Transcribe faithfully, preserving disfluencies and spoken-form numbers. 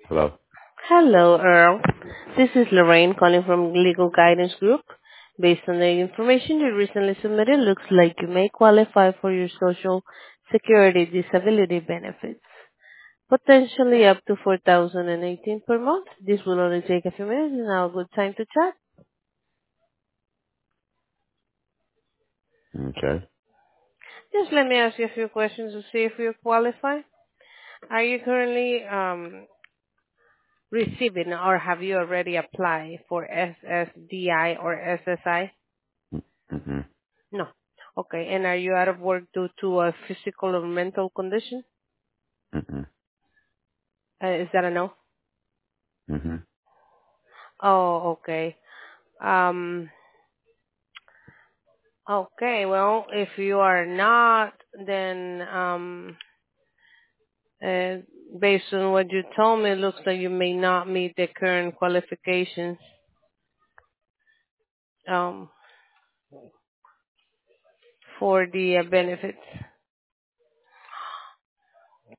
Hello. Hello, Earl. This is Lorraine calling from Legal Guidance Group. Based on the information you recently submitted, looks like you may qualify for your Social Security disability benefits, potentially up to four thousand eighteen per month. This will only take a few minutes. Is now a good time to chat? Okay. Just let me ask you a few questions to see if you qualify. Are you currently um, receiving or have you already applied for S S D I or S S I? Mm-hmm. No. Okay. And are you out of work due to a physical or mental condition? Mm-hmm. Uh, is that a no? Mm-hmm. Oh, okay. Um, okay. Well, if you are not, then um, uh, based on what you told me, it looks like you may not meet the current qualifications um, for the uh, benefits.